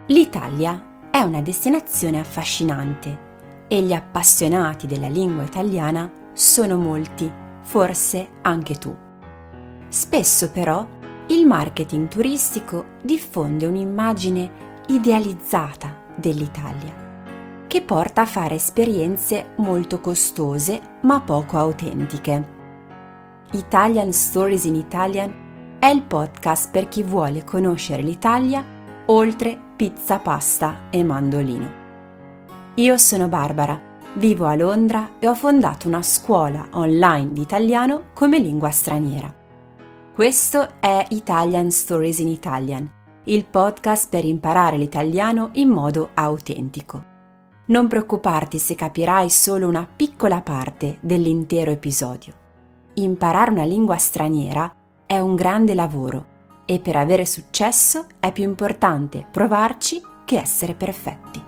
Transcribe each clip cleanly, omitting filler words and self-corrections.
L'Italia è una destinazione affascinante e gli appassionati della lingua italiana sono molti, forse anche tu. Spesso però il marketing turistico diffonde un'immagine idealizzata dell'Italia, che porta a fare esperienze molto costose ma poco autentiche. Italian Stories in Italian è il podcast per chi vuole conoscere l'Italia oltre pizza, pasta e mandolino. Io sono Barbara, vivo a Londra e ho fondato una scuola online di italiano come lingua straniera. Questo è Italian Stories in Italian, il podcast per imparare l'italiano in modo autentico. Non preoccuparti se capirai solo una piccola parte dell'intero episodio. Imparare una lingua straniera è un grande lavoro e per avere successo è più importante provarci che essere perfetti.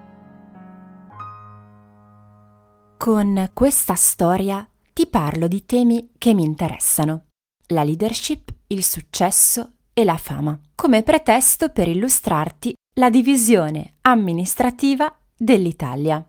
Con questa storia ti parlo di temi che mi interessano: la leadership, il successo e la fama, come pretesto per illustrarti la divisione amministrativa dell'Italia.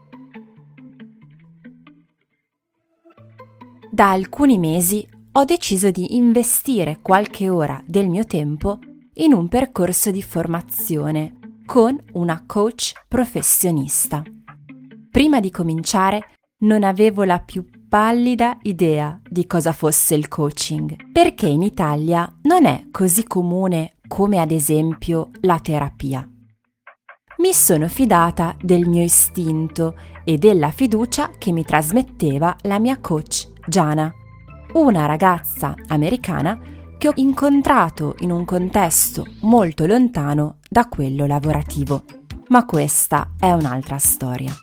Da alcuni mesi ho deciso di investire qualche ora del mio tempo in un percorso di formazione con una coach professionista. Prima di cominciare non avevo la più pallida idea di cosa fosse il coaching, perché in Italia non è così comune come ad esempio la terapia. Mi sono fidata del mio istinto e della fiducia che mi trasmetteva la mia coach Gianna, una ragazza americana che ho incontrato in un contesto molto lontano da quello lavorativo. Ma questa è un'altra storia.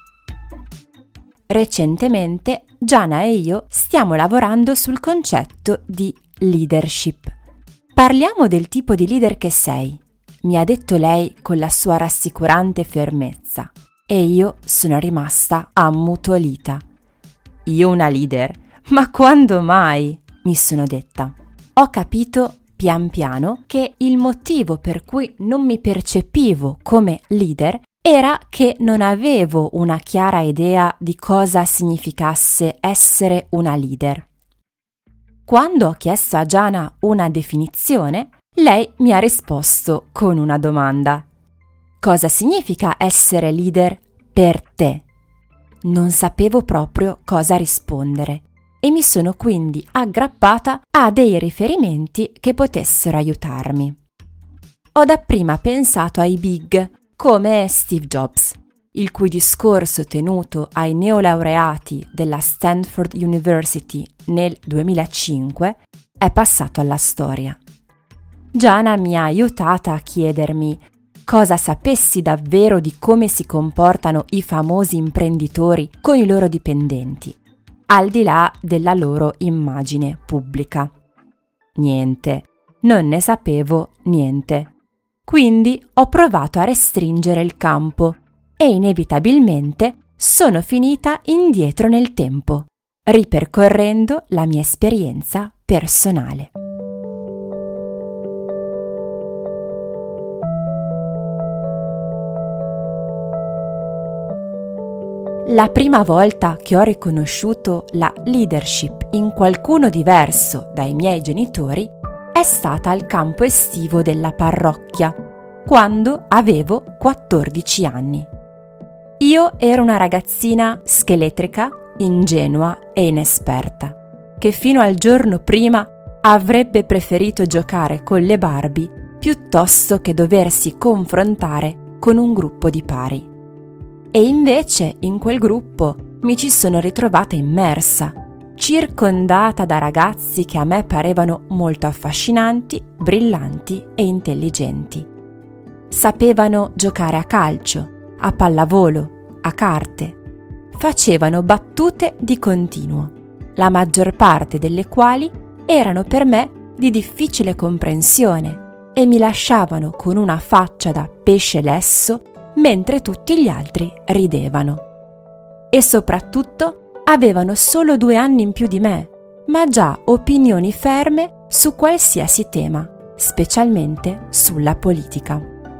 Recentemente Gianna e io stiamo lavorando sul concetto di leadership. Parliamo del tipo di leader che sei, mi ha detto lei con la sua rassicurante fermezza, e io sono rimasta ammutolita. Io una leader? Ma quando mai? Mi sono detta. Ho capito pian piano che il motivo per cui non mi percepivo come leader era che non avevo una chiara idea di cosa significasse essere una leader. Quando ho chiesto a Gianna una definizione, lei mi ha risposto con una domanda. Cosa significa essere leader per te? Non sapevo proprio cosa rispondere e mi sono quindi aggrappata a dei riferimenti che potessero aiutarmi. Ho dapprima pensato ai big, come Steve Jobs, il cui discorso tenuto ai neolaureati della Stanford University nel 2005 è passato alla storia. Gianna mi ha aiutata a chiedermi cosa sapessi davvero di come si comportano i famosi imprenditori con i loro dipendenti, al di là della loro immagine pubblica. Niente, non ne sapevo niente. Quindi ho provato a restringere il campo e inevitabilmente sono finita indietro nel tempo, ripercorrendo la mia esperienza personale. La prima volta che ho riconosciuto la leadership in qualcuno diverso dai miei genitori è stata al campo estivo della parrocchia, quando avevo 14 anni. Io ero una ragazzina scheletrica, ingenua e inesperta, che fino al giorno prima avrebbe preferito giocare con le Barbie piuttosto che doversi confrontare con un gruppo di pari. E invece in quel gruppo mi ci sono ritrovata immersa, circondata da ragazzi che a me parevano molto affascinanti, brillanti e intelligenti. Sapevano giocare a calcio, a pallavolo, a carte. Facevano battute di continuo, la maggior parte delle quali erano per me di difficile comprensione e mi lasciavano con una faccia da pesce lesso mentre tutti gli altri ridevano. E soprattutto avevano solo 2 anni in più di me, ma già opinioni ferme su qualsiasi tema, specialmente sulla politica. Tra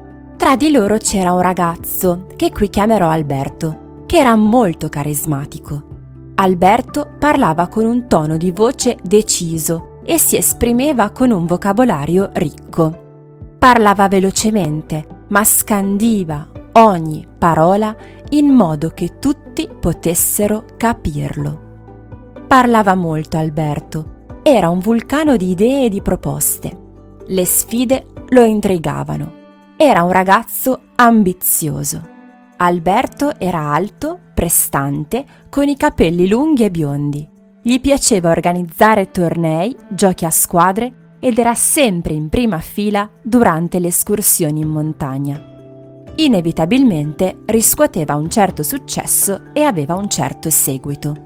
Tra di loro c'era un ragazzo, che qui chiamerò Alberto, che era molto carismatico. Alberto parlava con un tono di voce deciso e si esprimeva con un vocabolario ricco. Parlava velocemente, ma scandiva ogni parola in modo che tutti potessero capirlo. Parlava molto Alberto, era un vulcano di idee e di proposte. Le sfide lo intrigavano. Era un ragazzo ambizioso. Alberto era alto, prestante, con i capelli lunghi e biondi. Gli piaceva organizzare tornei, giochi a squadre ed era sempre in prima fila durante le escursioni in montagna. Inevitabilmente riscuoteva un certo successo e aveva un certo seguito.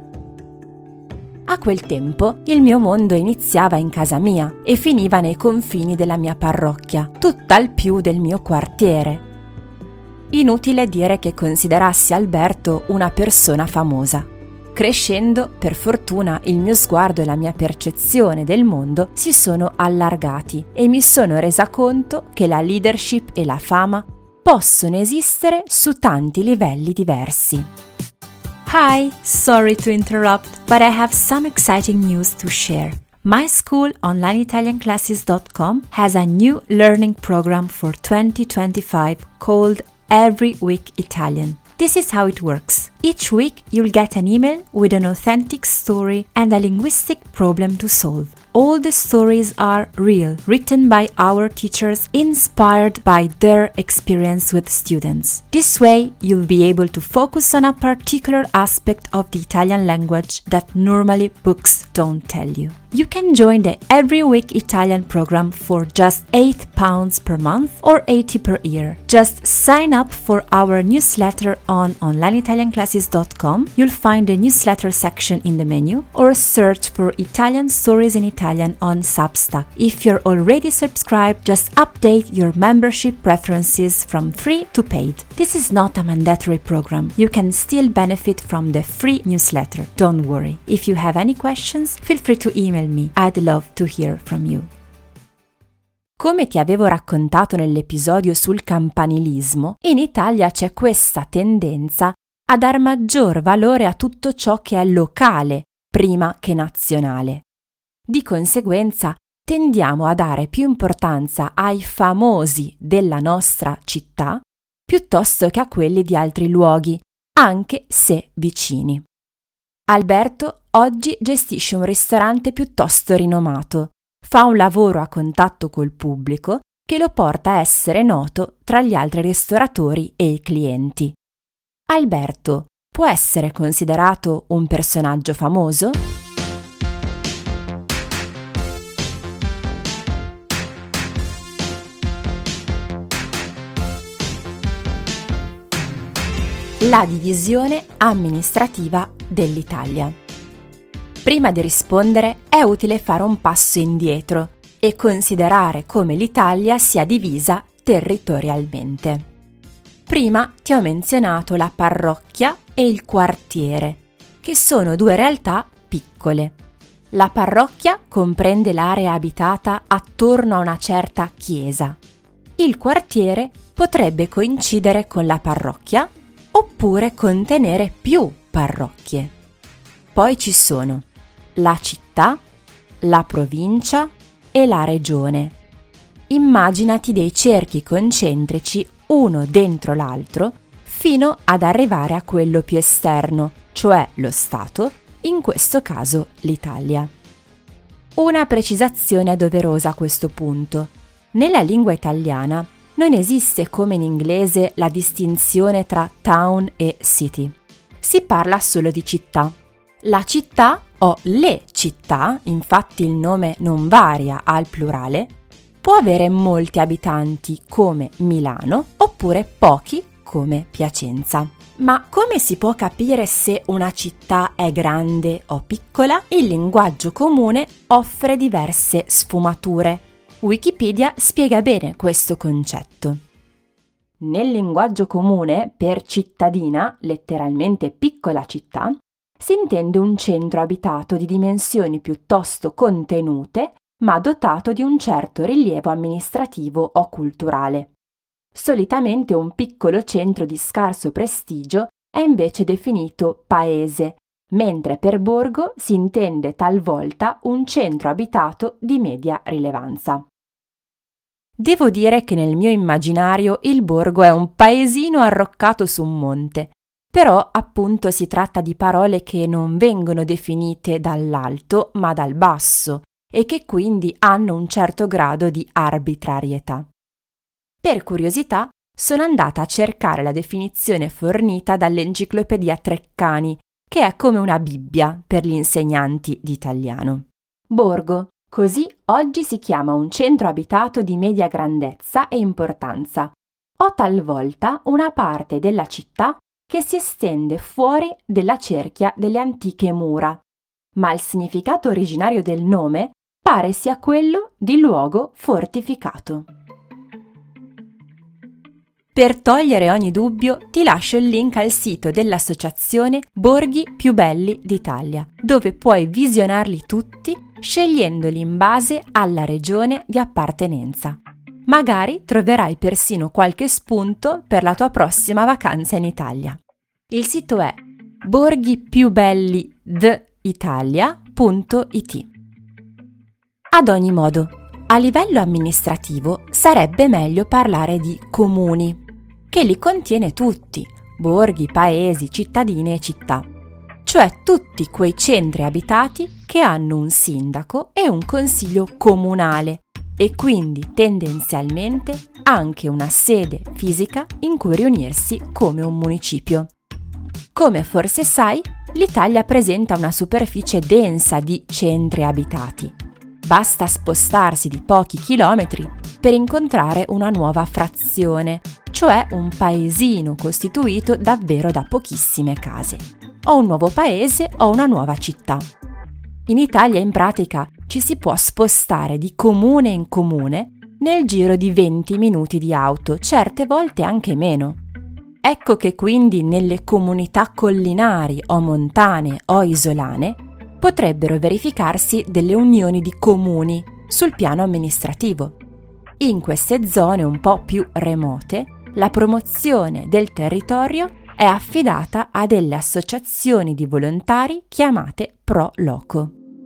A quel tempo il mio mondo iniziava in casa mia e finiva nei confini della mia parrocchia, tutt'al più del mio quartiere. Inutile dire che considerassi Alberto una persona famosa. Crescendo, per fortuna, il mio sguardo e la mia percezione del mondo si sono allargati e mi sono resa conto che la leadership e la fama possono esistere su tanti livelli diversi. Hi, sorry to interrupt, but I have some exciting news to share. My school, onlineitalianclasses.com, has a new learning program for 2025 called Every Week Italian. This is how it works. Each week, you'll get an email with an authentic story and a linguistic problem to solve. All the stories are real, written by our teachers, inspired by their experience with students. This way, you'll be able to focus on a particular aspect of the Italian language that normally books don't tell you. You can join the Every Week Italian program for just £8 per month or 80 per year. Just sign up for our newsletter on onlineitalianclasses.com. You'll find the newsletter section in the menu or search for Italian Stories in Italian on Substack. If you're already subscribed, just update your membership preferences from free to paid. This is not a mandatory program. You can still benefit from the free newsletter. Don't worry. If you have any questions, feel free to email me. I'd love to hear from you. Come ti avevo raccontato nell'episodio sul campanilismo, in Italia c'è questa tendenza a dar maggior valore a tutto ciò che è locale prima che nazionale. Di conseguenza tendiamo a dare più importanza ai famosi della nostra città piuttosto che a quelli di altri luoghi, anche se vicini. Alberto oggi gestisce un ristorante piuttosto rinomato, fa un lavoro a contatto col pubblico che lo porta a essere noto tra gli altri ristoratori e i clienti. Alberto può essere considerato un personaggio famoso? La divisione amministrativa dell'Italia. Prima di rispondere è utile fare un passo indietro e considerare come l'Italia sia divisa territorialmente. Prima ti ho menzionato la parrocchia e il quartiere, che sono due realtà piccole. La parrocchia comprende l'area abitata attorno a una certa chiesa. Il quartiere potrebbe coincidere con la parrocchia oppure contenere più parrocchie. Poi ci sono la città, la provincia e la regione. Immaginati dei cerchi concentrici uno dentro l'altro fino ad arrivare a quello più esterno, cioè lo Stato, in questo caso l'Italia. Una precisazione è doverosa a questo punto. Nella lingua italiana non esiste come in inglese la distinzione tra town e city. Si parla solo di città. La città o le città, infatti il nome non varia al plurale, può avere molti abitanti come Milano oppure pochi come Piacenza. Ma come si può capire se una città è grande o piccola? Il linguaggio comune offre diverse sfumature. Wikipedia spiega bene questo concetto. Nel linguaggio comune, per cittadina, letteralmente piccola città, si intende un centro abitato di dimensioni piuttosto contenute, ma dotato di un certo rilievo amministrativo o culturale. Solitamente un piccolo centro di scarso prestigio è invece definito paese, mentre per borgo si intende talvolta un centro abitato di media rilevanza. Devo dire che nel mio immaginario il borgo è un paesino arroccato su un monte, però appunto si tratta di parole che non vengono definite dall'alto ma dal basso e che quindi hanno un certo grado di arbitrarietà. Per curiosità sono andata a cercare la definizione fornita dall'Enciclopedia Treccani, che è come una Bibbia per gli insegnanti di italiano. Borgo. Così oggi si chiama un centro abitato di media grandezza e importanza, o talvolta una parte della città che si estende fuori della cerchia delle antiche mura, ma il significato originario del nome pare sia quello di luogo fortificato. Per togliere ogni dubbio ti lascio il link al sito dell'associazione Borghi Più Belli d'Italia, dove puoi visionarli tutti scegliendoli in base alla regione di appartenenza. Magari troverai persino qualche spunto per la tua prossima vacanza in Italia. Il sito è borghipiubelliditalia.it. Ad ogni modo, a livello amministrativo sarebbe meglio parlare di comuni, che li contiene tutti, borghi, paesi, cittadine e città, cioè tutti quei centri abitati che hanno un sindaco e un consiglio comunale e quindi tendenzialmente anche una sede fisica in cui riunirsi come un municipio. Come forse sai, l'Italia presenta una superficie densa di centri abitati. Basta spostarsi di pochi chilometri per incontrare una nuova frazione, cioè un paesino costituito davvero da pochissime case, o un nuovo paese o una nuova città. In Italia in pratica ci si può spostare di comune in comune nel giro di 20 minuti di auto, certe volte anche meno. Ecco che quindi nelle comunità collinari o montane o isolane potrebbero verificarsi delle unioni di comuni sul piano amministrativo. In queste zone un po' più remote, la promozione del territorio è affidata a delle associazioni di volontari chiamate Pro Loco.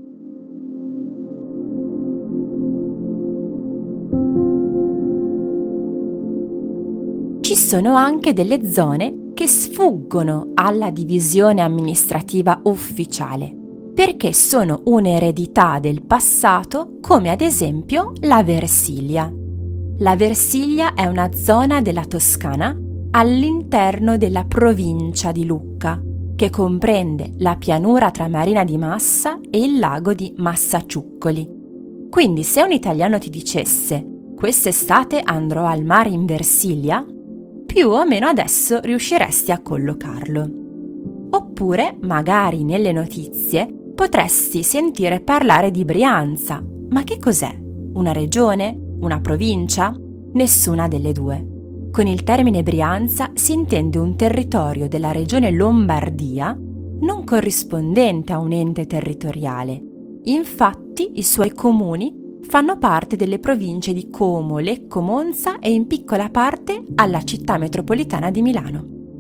Ci sono anche delle zone che sfuggono alla divisione amministrativa ufficiale, perché sono un'eredità del passato, come ad esempio la Versilia. La Versilia è una zona della Toscana all'interno della provincia di Lucca, che comprende la pianura tramarina di Massa e il lago di Massaciuccoli. Quindi se un italiano ti dicesse «Quest'estate andrò al mare in Versilia», più o meno adesso riusciresti a collocarlo. Oppure, magari nelle notizie, potresti sentire parlare di Brianza. Ma che cos'è? Una regione? Una provincia? Nessuna delle due. Con il termine Brianza si intende un territorio della regione Lombardia non corrispondente a un ente territoriale. Infatti, i suoi comuni fanno parte delle province di Como, Lecco, Monza e in piccola parte alla città metropolitana di Milano.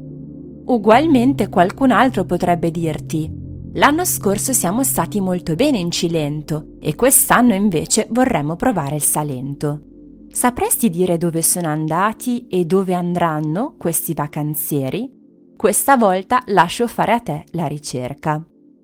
Ugualmente qualcun altro potrebbe dirti: l'anno scorso siamo stati molto bene in Cilento e quest'anno invece vorremmo provare il Salento. Sapresti dire dove sono andati e dove andranno questi vacanzieri? Questa volta lascio fare a te la ricerca.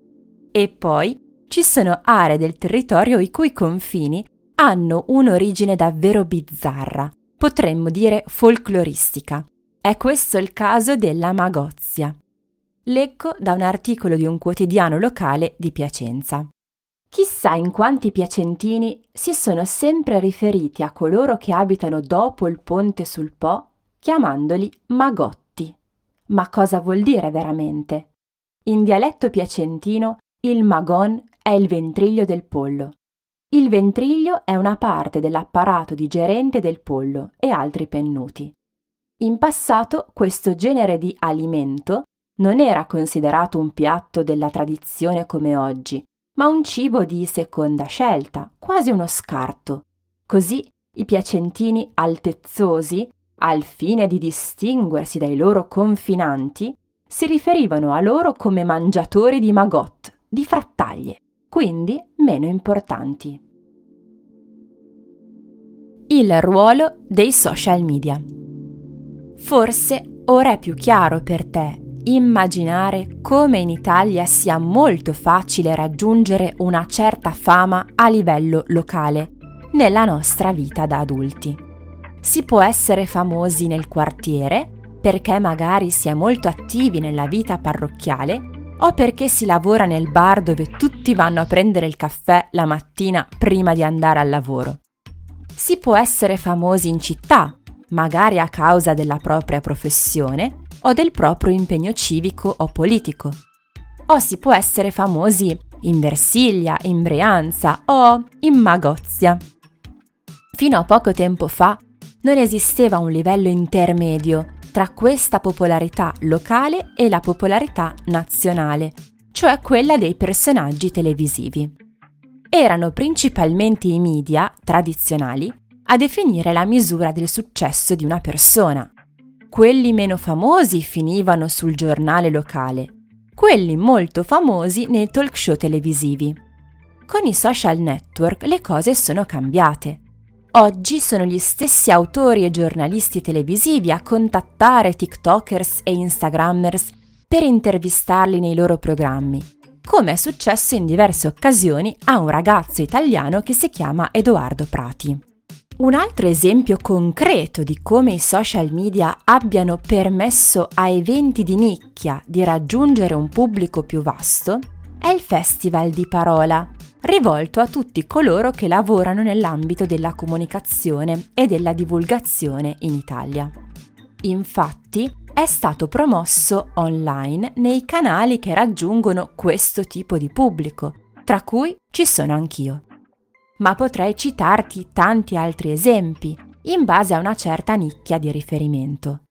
E poi ci sono aree del territorio i cui confini hanno un'origine davvero bizzarra, potremmo dire folcloristica. È questo il caso della Magozia. Leggo da un articolo di un quotidiano locale di Piacenza. Chissà in quanti piacentini si sono sempre riferiti a coloro che abitano dopo il ponte sul Po, chiamandoli Magotti. Ma cosa vuol dire veramente? In dialetto piacentino il magon è il ventriglio del pollo. Il ventriglio è una parte dell'apparato digerente del pollo e altri pennuti. In passato questo genere di alimento non era considerato un piatto della tradizione come oggi, ma un cibo di seconda scelta, quasi uno scarto. Così i piacentini altezzosi, al fine di distinguersi dai loro confinanti, si riferivano a loro come mangiatori di maggot, di frattaglie, quindi meno importanti. Il ruolo dei social media. Forse ora è più chiaro per te immaginare come in Italia sia molto facile raggiungere una certa fama a livello locale nella nostra vita da adulti. Si può essere famosi nel quartiere perché magari si è molto attivi nella vita parrocchiale o perché si lavora nel bar dove tutti vanno a prendere il caffè la mattina prima di andare al lavoro. Si può essere famosi in città, magari a causa della propria professione o del proprio impegno civico o politico. O si può essere famosi in Versilia, in Brianza o in Magozia. Fino a poco tempo fa non esisteva un livello intermedio tra questa popolarità locale e la popolarità nazionale, cioè quella dei personaggi televisivi. Erano principalmente i media tradizionali a definire la misura del successo di una persona. Quelli meno famosi finivano sul giornale locale, quelli molto famosi nei talk show televisivi. Con i social network le cose sono cambiate. Oggi sono gli stessi autori e giornalisti televisivi a contattare TikTokers e Instagrammers per intervistarli nei loro programmi, come è successo in diverse occasioni a un ragazzo italiano che si chiama Edoardo Prati. Un altro esempio concreto di come i social media abbiano permesso a eventi di nicchia di raggiungere un pubblico più vasto è il Festival di Parola, rivolto a tutti coloro che lavorano nell'ambito della comunicazione e della divulgazione in Italia. Infatti, è stato promosso online nei canali che raggiungono questo tipo di pubblico, tra cui ci sono anch'io. Ma potrei citarti tanti altri esempi, in base a una certa nicchia di riferimento.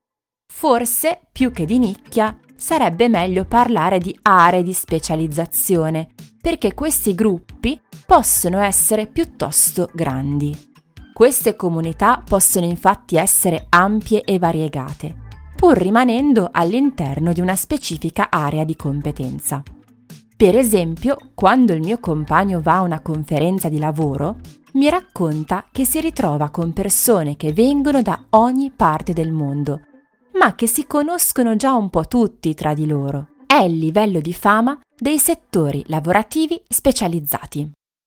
Forse, più che di nicchia, sarebbe meglio parlare di aree di specializzazione, perché questi gruppi possono essere piuttosto grandi. Queste comunità possono infatti essere ampie e variegate, pur rimanendo all'interno di una specifica area di competenza. Per esempio, quando il mio compagno va a una conferenza di lavoro, mi racconta che si ritrova con persone che vengono da ogni parte del mondo, ma che si conoscono già un po' tutti tra di loro. È il livello di fama dei settori lavorativi specializzati.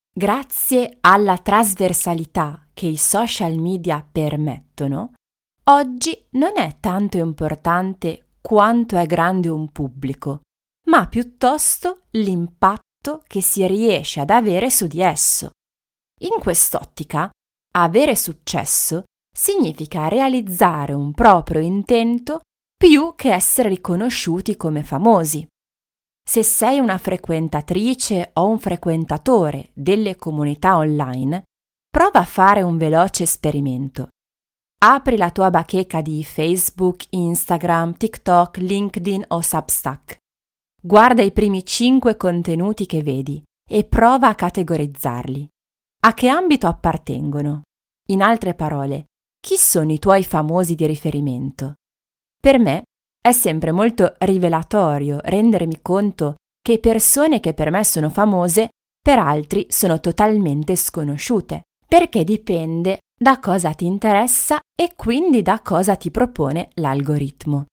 Grazie alla trasversalità che i social media permettono, oggi non è tanto importante quanto è grande un pubblico, ma piuttosto l'impatto che si riesce ad avere su di esso. In quest'ottica, avere successo significa realizzare un proprio intento più che essere riconosciuti come famosi. Se sei una frequentatrice o un frequentatore delle comunità online, prova a fare un veloce esperimento. Apri la tua bacheca di Facebook, Instagram, TikTok, LinkedIn o Substack. Guarda i primi 5 contenuti che vedi e prova a categorizzarli. A che ambito appartengono? In altre parole, chi sono i tuoi famosi di riferimento? Per me è sempre molto rivelatorio rendermi conto che persone che per me sono famose, per altri sono totalmente sconosciute, perché dipende da cosa ti interessa e quindi da cosa ti propone l'algoritmo.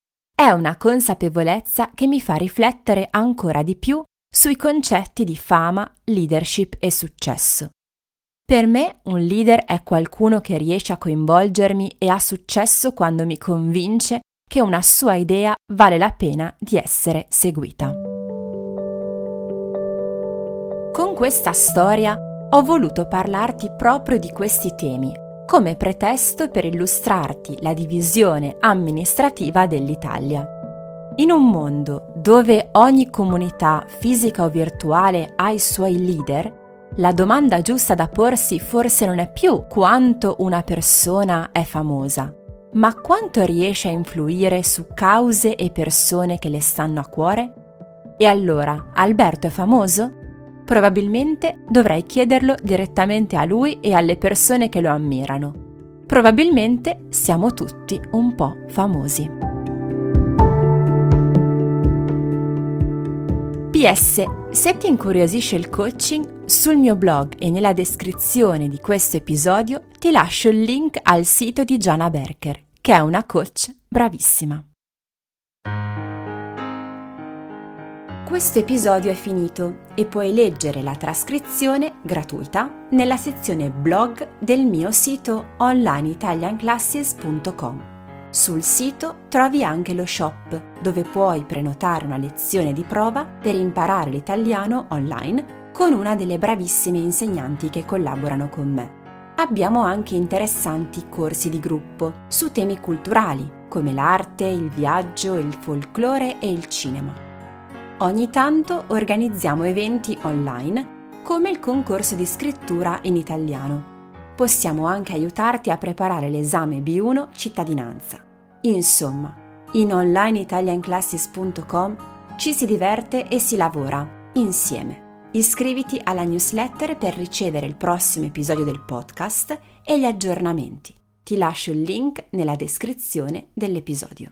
È una consapevolezza che mi fa riflettere ancora di più sui concetti di fama, leadership e successo. Per me un leader è qualcuno che riesce a coinvolgermi e ha successo quando mi convince che una sua idea vale la pena di essere seguita. Con questa storia ho voluto parlarti proprio di questi temi, come pretesto per illustrarti la divisione amministrativa dell'Italia. In un mondo dove ogni comunità, fisica o virtuale, ha i suoi leader, la domanda giusta da porsi forse non è più quanto una persona è famosa, ma quanto riesce a influire su cause e persone che le stanno a cuore? E allora, Alberto è famoso? Probabilmente dovrei chiederlo direttamente a lui e alle persone che lo ammirano. Probabilmente siamo tutti un po' famosi. PS, se ti incuriosisce il coaching, sul mio blog e nella descrizione di questo episodio ti lascio il link al sito di Gianna Berker, che è una coach bravissima. Questo episodio è finito e puoi leggere la trascrizione gratuita nella sezione blog del mio sito onlineitalianclasses.com. Sul sito trovi anche lo shop dove puoi prenotare una lezione di prova per imparare l'italiano online con una delle bravissime insegnanti che collaborano con me. Abbiamo anche interessanti corsi di gruppo su temi culturali come l'arte, il viaggio, il folklore e il cinema. Ogni tanto organizziamo eventi online come il concorso di scrittura in italiano. Possiamo anche aiutarti a preparare l'esame B1 cittadinanza. Insomma, in onlineitalianclasses.com ci si diverte e si lavora insieme. Iscriviti alla newsletter per ricevere il prossimo episodio del podcast e gli aggiornamenti. Ti lascio il link nella descrizione dell'episodio.